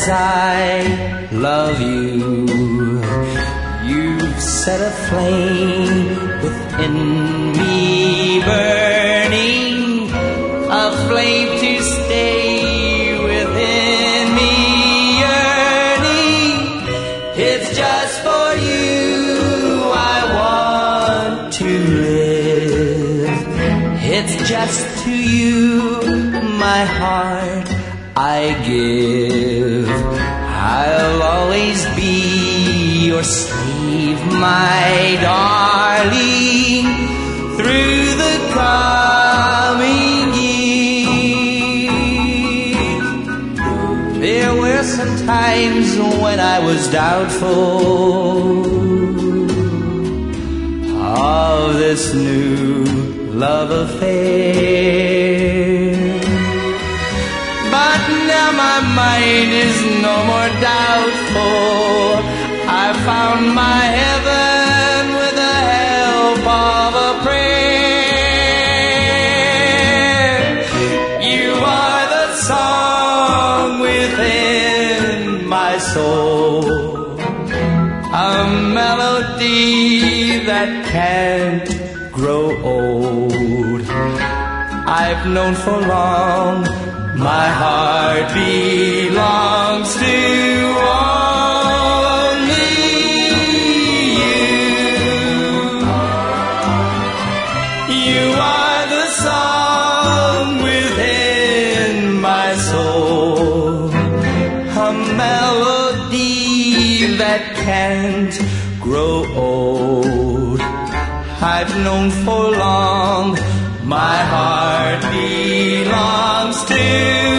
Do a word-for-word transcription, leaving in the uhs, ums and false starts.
as I love you. You've set a flame within me burning, a flame to stay within me yearning. It's just for you I want to live. It's just to you my heart I give. I'll always be your slave, my darling, through the coming years. There were some times when I was doubtful of this new love affair, but now my mind is no more doubtful. I found my heaven with the help of a prayer. You are the song within my soul, a melody that can't grow old. I've known for long my heart belongs to only you. You are the song within my soul, a melody that can't grow old. I've known for long my heart belongs to